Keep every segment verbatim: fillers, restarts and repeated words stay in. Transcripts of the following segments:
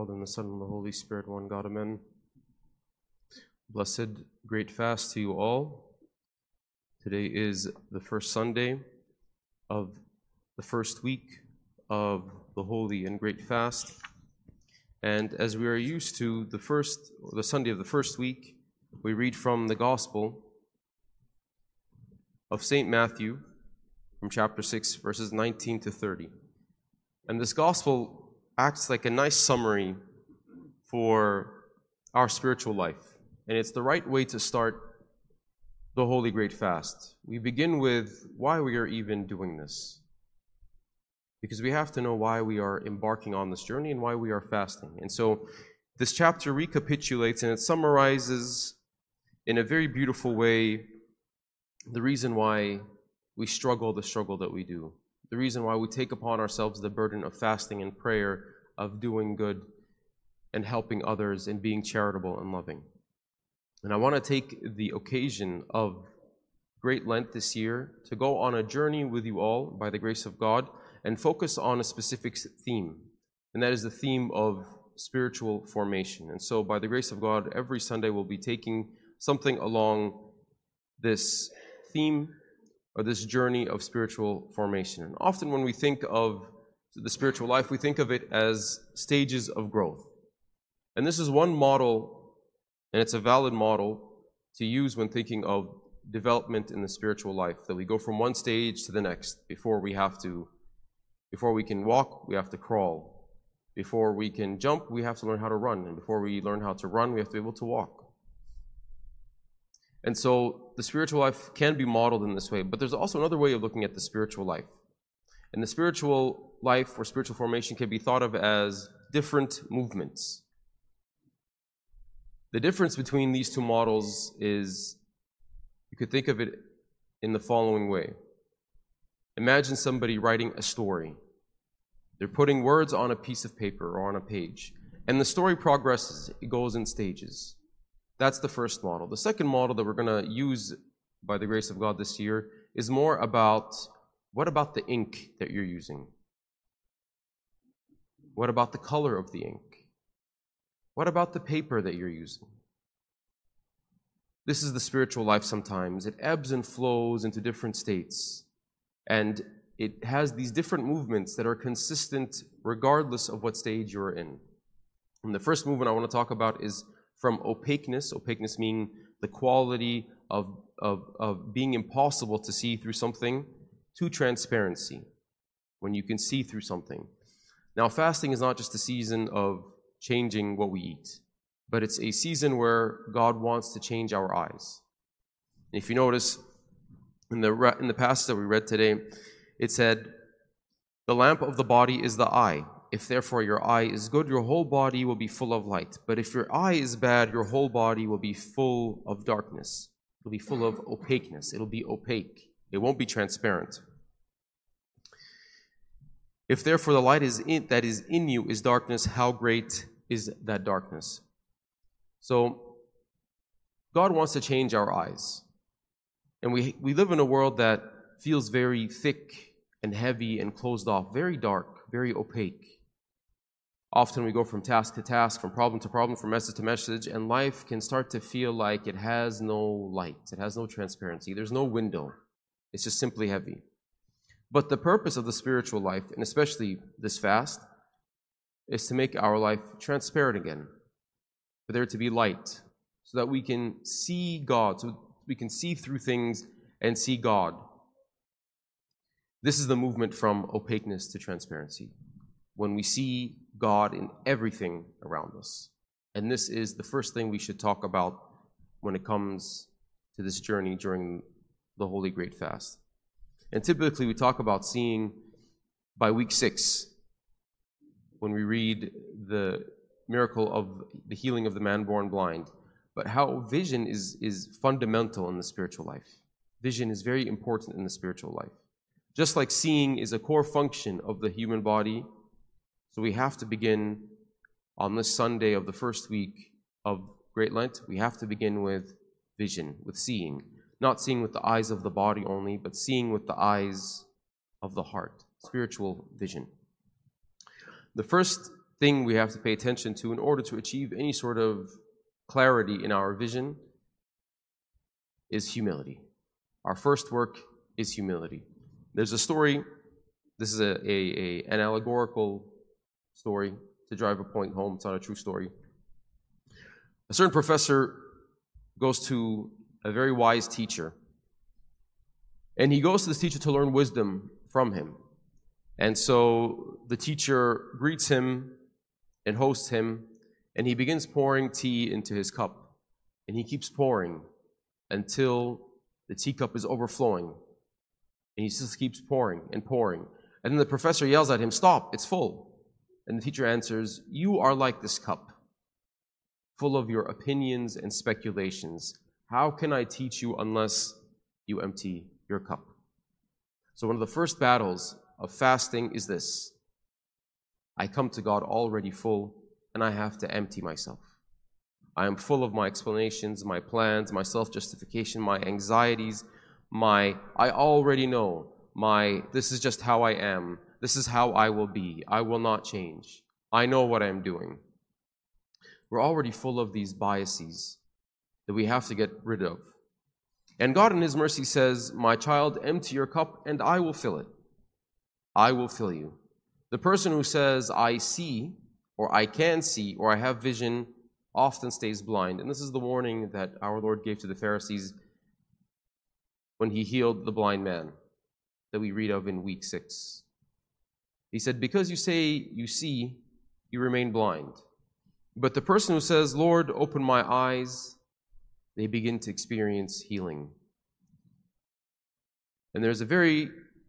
Father, and the Son, and the Holy Spirit, one God, amen. Blessed great fast to you all. Today is the first Sunday of the first week of the Holy and Great Fast. And as we are used to, the first, the Sunday of the first week, we read from the Gospel of Saint Matthew, from chapter six, verses nineteen to thirty. And this Gospel acts like a nice summary for our spiritual life. And it's the right way to start the Holy Great Fast. We begin with why we are even doing this. Because we have to know why we are embarking on this journey and why we are fasting. And so this chapter recapitulates and it summarizes in a very beautiful way the reason why we struggle the struggle that we do. The reason why we take upon ourselves the burden of fasting and prayer, of doing good and helping others and being charitable and loving. And I want to take the occasion of Great Lent this year to go on a journey with you all by the grace of God and focus on a specific theme, and that is the theme of spiritual formation. And so by the grace of God, every Sunday we'll be taking something along this theme or this journey of spiritual formation. And often when we think of the spiritual life, we think of it as stages of growth. And this is one model, and it's a valid model to use when thinking of development in the spiritual life, that we go from one stage to the next. Before we have to, before we can walk, we have to crawl. Before we can jump, we have to learn how to run. And before we learn how to run, we have to be able to walk. And so the spiritual life can be modeled in this way, but there's also another way of looking at the spiritual life. And the spiritual life or spiritual formation can be thought of as different movements. The difference between these two models is, you could think of it in the following way. Imagine somebody writing a story. They're putting words on a piece of paper or on a page, and the story progresses. It goes in stages. That's the first model. The second model that we're going to use by the grace of God this year is more about, what about the ink that you're using? What about the color of the ink? What about the paper that you're using? This is the spiritual life sometimes. It ebbs and flows into different states. And it has these different movements that are consistent regardless of what stage you're in. And the first movement I want to talk about is from opaqueness, opaqueness meaning the quality of, of, of being impossible to see through something, to transparency, when you can see through something. Now, fasting is not just a season of changing what we eat, but it's a season where God wants to change our eyes. And if you notice, in the, in the passage that we read today, it said, "The lamp of the body is the eye. If therefore your eye is good, your whole body will be full of light. But if your eye is bad, your whole body will be full of darkness." It'll be full of opaqueness. It'll be opaque. It won't be transparent. "If therefore the light is in, that is in you is darkness, how great is that darkness?" So God wants to change our eyes. And we, we live in a world that feels very thick and heavy and closed off, very dark, very opaque. Often we go from task to task, from problem to problem, from message to message, and life can start to feel like it has no light. It has no transparency. There's no window. It's just simply heavy. But the purpose of the spiritual life, and especially this fast, is to make our life transparent again, for there to be light, so that we can see God, so we can see through things and see God. This is the movement from opaqueness to transparency, when we see God in everything around us. And this is the first thing we should talk about when it comes to this journey during the Holy Great Fast. And typically we talk about seeing by week six, when we read the miracle of the healing of the man born blind, but how vision is, is fundamental in the spiritual life. Vision is very important in the spiritual life. Just like seeing is a core function of the human body, so we have to begin on this Sunday of the first week of Great Lent, we have to begin with vision, with seeing. Not seeing with the eyes of the body only, but seeing with the eyes of the heart, spiritual vision. The first thing we have to pay attention to in order to achieve any sort of clarity in our vision is humility. Our first work is humility. There's a story, this is a, a, a an allegorical story to drive a point home, it's not a true story. A certain professor goes to a very wise teacher, and he goes to this teacher to learn wisdom from him. And so the teacher greets him and hosts him, and he begins pouring tea into his cup. And he keeps pouring until the teacup is overflowing. And he just keeps pouring and pouring. And then the professor yells at him, "Stop, it's full." And the teacher answers, "You are like this cup, full of your opinions and speculations. How can I teach you unless you empty your cup?" So one of the first battles of fasting is this: I come to God already full, and I have to empty myself. I am full of my explanations, my plans, my self-justification, my anxieties, my, I already know, my, this is just how I am, this is how I will be, I will not change, I know what I'm doing. We're already full of these biases that we have to get rid of. And God in His mercy says, "My child, empty your cup, and I will fill it. I will fill you." The person who says, "I see," or "I can see," or "I have vision," often stays blind. And this is the warning that our Lord gave to the Pharisees when He healed the blind man that we read of in week six. He said, "Because you say you see, you remain blind. But the person who says, 'Lord, open my eyes,' they begin to experience healing." And there's a very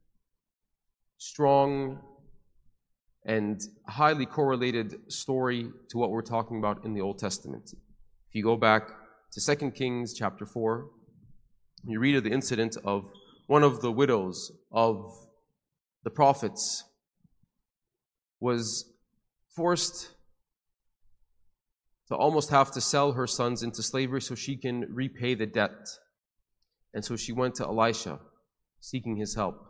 strong and highly correlated story to what we're talking about in the Old Testament. If you go back to Second Kings chapter four, you read of the incident of one of the widows of the prophets was forced to almost have to sell her sons into slavery so she can repay the debt. And so she went to Elisha, seeking his help.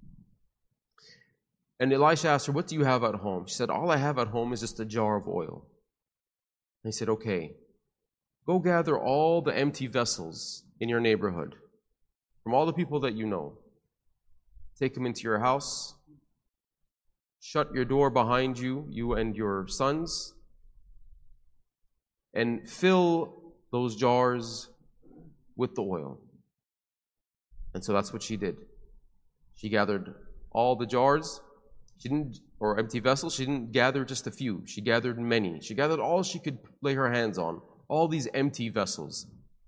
And Elisha asked her, "What do you have at home?" She said, "All I have at home is just a jar of oil." And he said, "Okay, go gather all the empty vessels in your neighborhood, from all the people that you know. Take them into your house, shut your door behind you, you and your sons, and fill those jars with the oil." And so that's what she did. She gathered all the jars, she didn't, or empty vessels. She didn't gather just a few. She gathered many. She gathered all she could lay her hands on, all these empty vessels.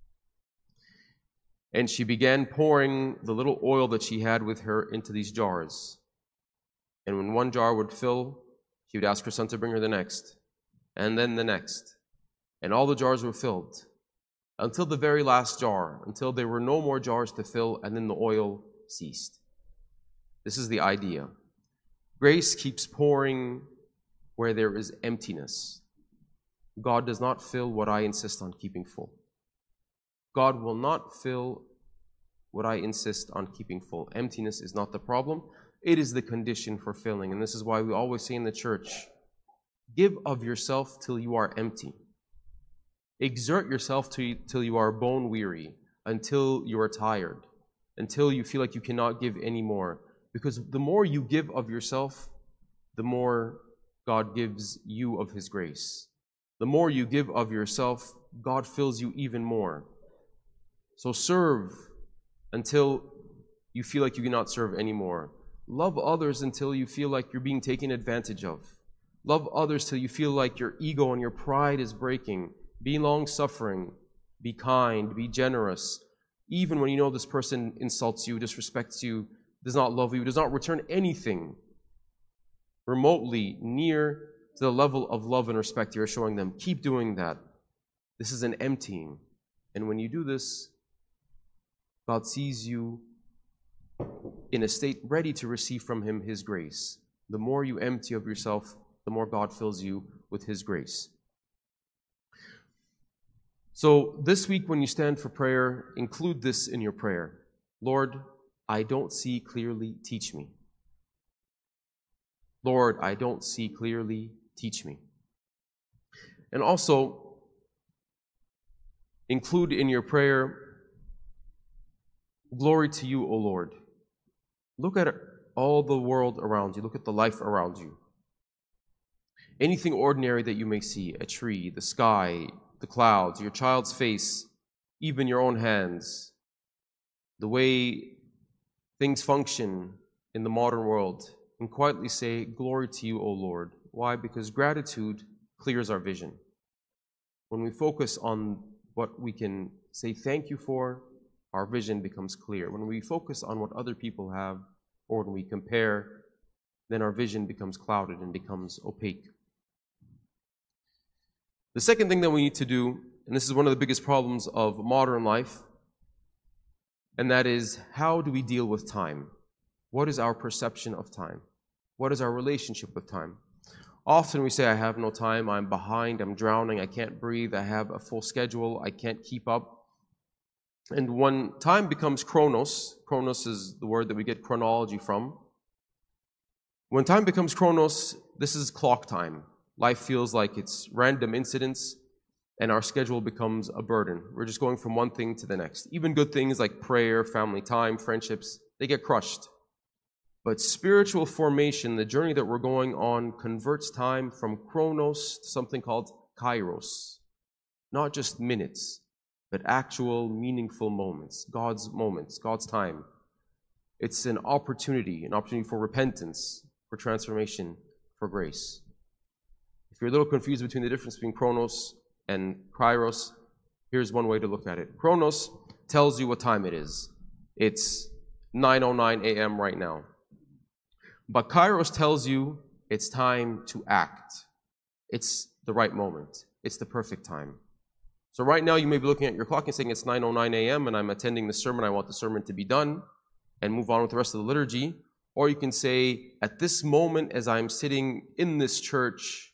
And she began pouring the little oil that she had with her into these jars. And when one jar would fill, she would ask her son to bring her the next, and then the next. And all the jars were filled until the very last jar, until there were no more jars to fill, and then the oil ceased. This is the idea. Grace keeps pouring where there is emptiness. God does not fill what I insist on keeping full. God will not fill what I insist on keeping full. Emptiness is not the problem. It is the condition for filling. And this is why we always say in the church, give of yourself till you are empty. Exert yourself till, till you are bone weary, until you are tired, until you feel like you cannot give any more. Because the more you give of yourself, the more God gives you of His grace. The more you give of yourself, God fills you even more. So serve until you feel like you cannot serve anymore. Love others until you feel like you're being taken advantage of. Love others till you feel like your ego and your pride is breaking. Be long-suffering. Be kind. Be generous. Even when you know this person insults you, disrespects you, does not love you, does not return anything remotely near to the level of love and respect you're showing them. Keep doing that. This is an emptying. And when you do this, God sees you in a state ready to receive from Him His grace. The more you empty of yourself, the more God fills you with His grace. So this week when you stand for prayer, include this in your prayer. Lord, I don't see clearly, teach me. Lord, I don't see clearly, teach me. And also, include in your prayer, glory to you, O Lord. Look at all the world around you. Look at the life around you. Anything ordinary that you may see, a tree, the sky, the clouds, your child's face, even your own hands, the way things function in the modern world, and quietly say, glory to you, O Lord. Why? Because gratitude clears our vision. When we focus on what we can say thank you for, our vision becomes clear. When we focus on what other people have, or when we compare, then our vision becomes clouded and becomes opaque. The second thing that we need to do, and this is one of the biggest problems of modern life, and that is, how do we deal with time? What is our perception of time? What is our relationship with time? Often we say, I have no time, I'm behind, I'm drowning, I can't breathe, I have a full schedule, I can't keep up. And when time becomes chronos, chronos is the word that we get chronology from. When time becomes chronos, this is clock time. Life feels like it's random incidents, and our schedule becomes a burden. We're just going from one thing to the next. Even good things like prayer, family time, friendships, they get crushed. But spiritual formation, the journey that we're going on, converts time from chronos to something called kairos. Not just minutes, but actual meaningful moments, God's moments, God's time. It's an opportunity, an opportunity for repentance, for transformation, for grace. If you're a little confused between the difference between chronos and kairos, here's one way to look at it. Chronos tells you what time it is. It's nine oh nine a m right now. But kairos tells you it's time to act. It's the right moment. It's the perfect time. So right now you may be looking at your clock and saying it's nine oh nine a m and I'm attending the sermon, I want the sermon to be done, and move on with the rest of the liturgy. Or you can say, at this moment as I'm sitting in this church,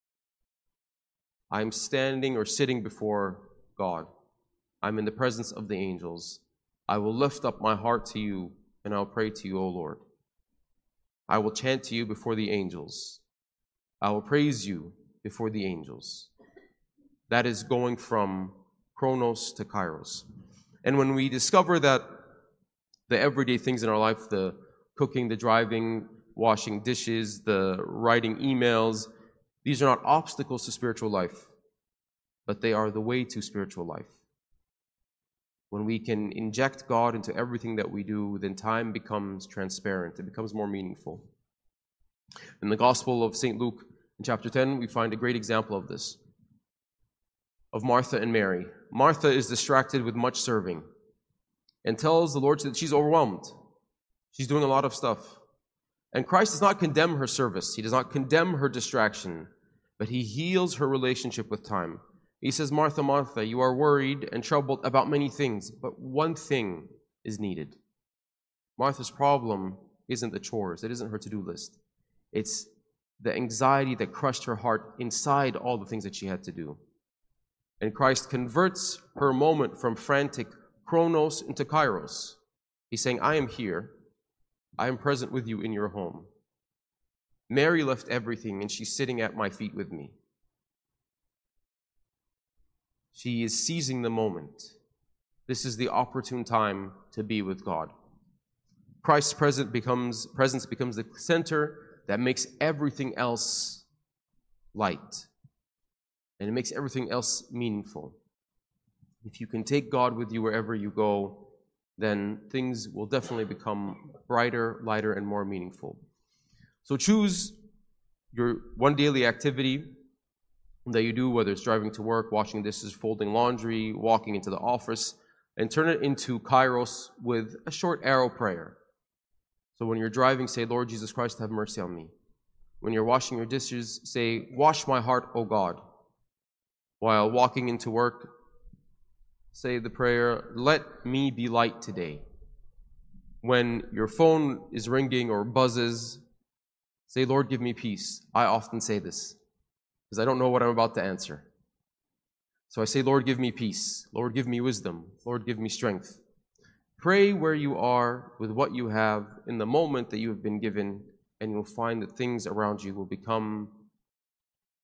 I'm standing or sitting before God. I'm in the presence of the angels. I will lift up my heart to you and I'll pray to you, O Lord. I will chant to you before the angels. I will praise you before the angels. That is going from chronos to kairos. And when we discover that the everyday things in our life, the cooking, the driving, washing dishes, the writing emails, these are not obstacles to spiritual life, but they are the way to spiritual life. When we can inject God into everything that we do, then time becomes transparent. It becomes more meaningful. In the Gospel of Saint Luke, in chapter ten, we find a great example of this, of Martha and Mary. Martha is distracted with much serving and tells the Lord that she's overwhelmed. She's doing a lot of stuff. And Christ does not condemn her service. He does not condemn her distraction, but he heals her relationship with time. He says, Martha, Martha, you are worried and troubled about many things, but one thing is needed. Martha's problem isn't the chores. It isn't her to-do list. It's the anxiety that crushed her heart inside all the things that she had to do. And Christ converts her moment from frantic chronos into kairos. He's saying, I am here. I am present with you in your home. Mary left everything and she's sitting at my feet with me. She is seizing the moment. This is the opportune time to be with God. Christ's presence becomes, presence becomes the center that makes everything else light. And it makes everything else meaningful. If you can take God with you wherever you go, then things will definitely become brighter, lighter, and more meaningful. So choose your one daily activity that you do, whether it's driving to work, washing dishes, folding laundry, walking into the office, and turn it into kairos with a short arrow prayer. So when you're driving, say, Lord Jesus Christ, have mercy on me. When you're washing your dishes, say, wash my heart, O God. While walking into work, say the prayer, let me be light today. When your phone is ringing or buzzes, say, Lord, give me peace. I often say this because I don't know what I'm about to answer. So I say, Lord, give me peace. Lord, give me wisdom. Lord, give me strength. Pray where you are with what you have in the moment that you have been given, and you'll find that things around you will become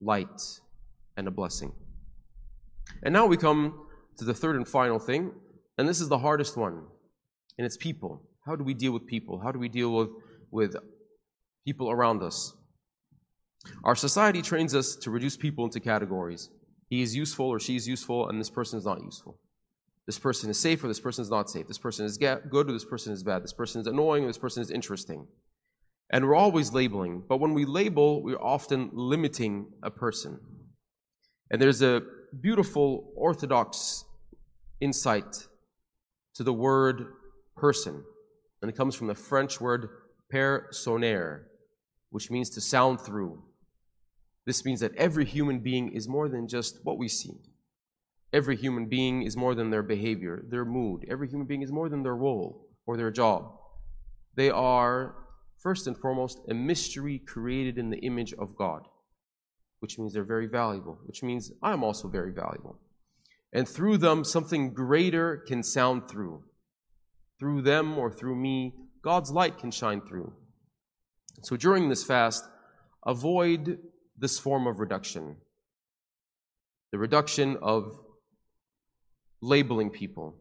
light, and a blessing. And now we come to the third and final thing, and this is the hardest one, and it's people. How do we deal with people? How do we deal with, with people around us? Our society trains us to reduce people into categories. He is useful or she is useful, and this person is not useful. This person is safe or this person is not safe. This person is good or this person is bad. This person is annoying or this person is interesting. And we're always labeling. But when we label, we're often limiting a person. And there's a beautiful Orthodox insight to the word person. And it comes from the French word personner, which means to sound through. This means that every human being is more than just what we see. Every human being is more than their behavior, their mood. Every human being is more than their role or their job. They are, first and foremost, a mystery created in the image of God, which means they're very valuable, which means I'm also very valuable. And through them, something greater can sound through. Through them or through me, God's light can shine through. So during this fast, avoid this form of reduction. The reduction of labeling people,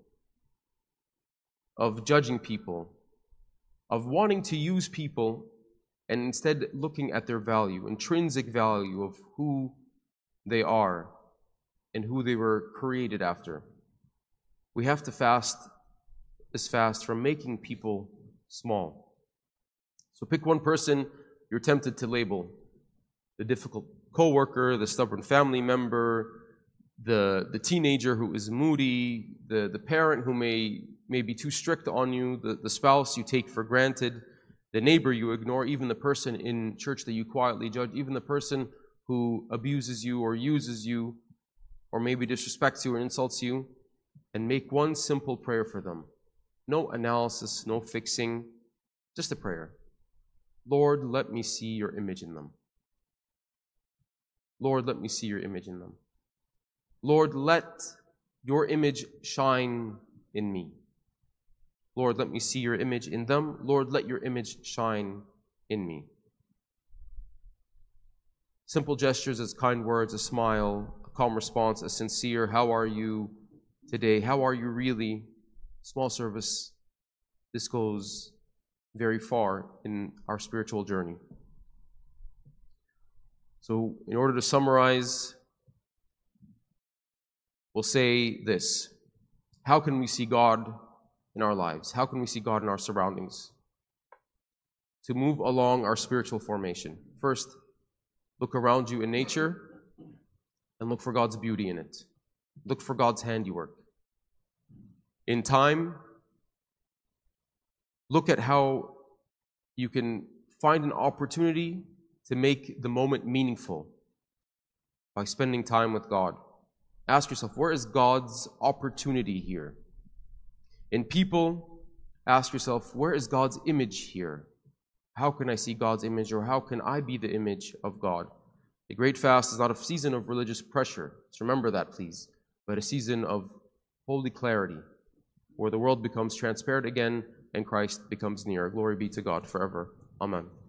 of judging people, of wanting to use people and instead looking at their value, intrinsic value of who they are and who they were created after. We have to fast this fast from making people small. So pick one person you're tempted to label: the difficult coworker, the stubborn family member, the, the teenager who is moody, the, the parent who may, may be too strict on you, the, the spouse you take for granted, the neighbor you ignore, even the person in church that you quietly judge, even the person who abuses you or uses you or maybe disrespects you or insults you, and make one simple prayer for them. No analysis, no fixing, just a prayer. Lord, let me see your image in them. Lord, let me see your image in them. Lord, let your image shine in me. Lord, let me see your image in them. Lord, let your image shine in me. Simple gestures as kind words, a smile, a calm response, a sincere, how are you today? How are you really? Small service. This goes very far in our spiritual journey. So, in order to summarize, we'll say this: how can we see God in our lives? How can we see God in our surroundings? To move along our spiritual formation. First, look around you in nature and look for God's beauty in it. Look for God's handiwork. In time, look at how you can find an opportunity to make the moment meaningful by spending time with God. Ask yourself, where is God's opportunity here? In people, ask yourself, where is God's image here? How can I see God's image, or how can I be the image of God? The Great Fast is not a season of religious pressure. So remember that, please. But a season of holy clarity, where the world becomes transparent again and Christ becomes near. Glory be to God forever. Amen.